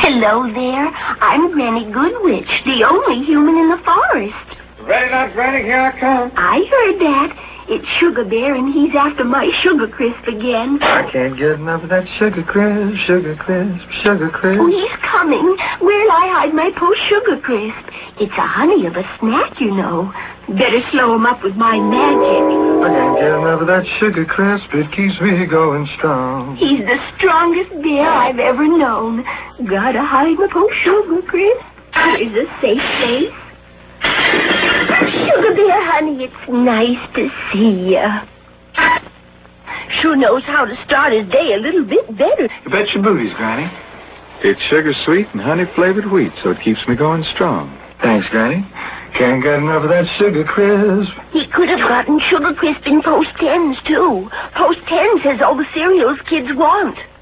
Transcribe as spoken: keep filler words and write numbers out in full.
Hello there. I'm Granny Goodwitch, the only human in the forest. Ready not, Granny? Here I come. I heard that. It's Sugar Bear, and he's after my Sugar Crisp again. I can't get enough of that Sugar Crisp, Sugar Crisp, Sugar Crisp. Oh, he's coming. Where'll I hide my post Sugar Crisp? It's a honey of a snack, you know. Better slow him up with my magic. I can't get enough of that Sugar Crisp. It keeps me going strong. He's the strongest bear I've ever known. Gotta hide my post Sugar Crisp. Here's a safe place. Sugar Bear, honey, it's nice to see ya. Sure knows how to start his day a little bit better. You bet your booties, Granny. It's sugar sweet and honey-flavored wheat, so it keeps me going strong. Thanks, Granny. Can't get enough of that Sugar Crisp. He could have gotten Sugar Crisp in Post Tens, too. Post Ten says all the cereals kids want.